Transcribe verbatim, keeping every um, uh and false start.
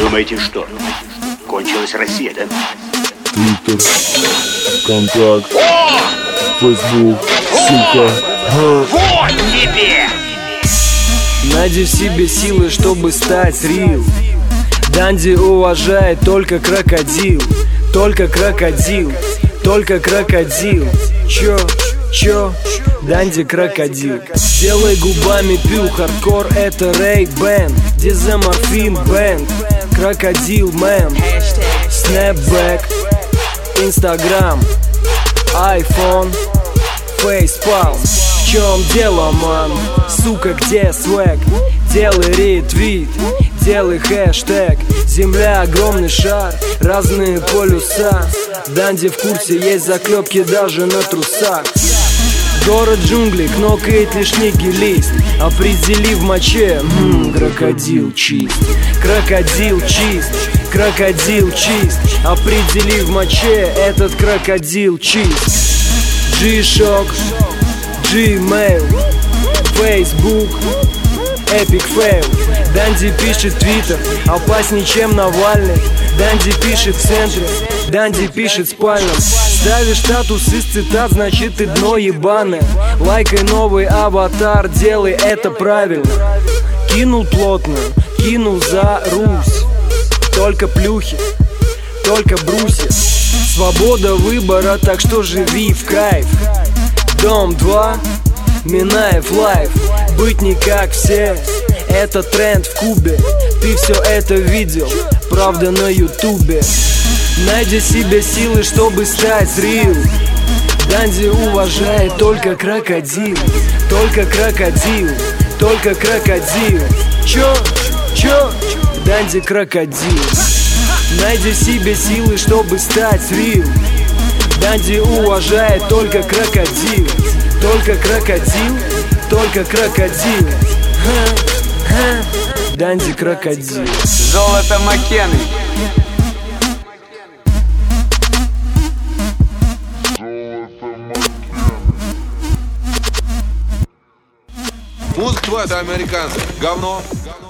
Думаете, что? Кончилась Россия, да? Твиттер, ВКонтакт, Фейсбук, сука. Вот тебе! Найди в себе силы, чтобы стать рил. Данди уважает только крокодил. Только крокодил, только крокодил. Чё, чё, Данди крокодил. Делай губами пил, хардкор это Ray-Ban, Диземорфин бэнд, крокодил мем, снэпбэк, Инстаграм, айфон, фейспалм. В чем дело, ман? Сука, где свэг? Делай ретвит, делай хэштег. Земля огромный шар, разные полюса. Данди в курсе, есть заклепки даже на трусах. Город джунглей, кнокает лишь нигилист. Определи в моче, ммм, крокодил чист. Крокодил чист, крокодил чист. Определи в моче, этот крокодил чист. G-Shock, Gmail, Facebook, Epic Fail. Данди пишет твиттер, опаснее, чем Навальный. Данди пишет в центре, Данди пишет в спальном. Ставишь статус из цитат, значит ты дно ебаное. Лайкай новый аватар, делай это правильно. Кинул плотно, кинул за Русь. Только плюхи, только брусья. Свобода выбора, так что живи в кайф. Дом два, Минаев лайф. Быть не как все, это тренд в Кубе. Ты все это видел, правда на ютубе. Найди себе силы, чтобы стать рил. Данди уважает только крокодил. Только крокодил, только крокодил. Чё, чё, Данди крокодил. Найди себе силы, чтобы стать рил. Данди уважает только крокодил. Только крокодил, только крокодил. Ха, ха. Данди крокодил. Золото Маккены. Музыка твоя, это американцы. Говно.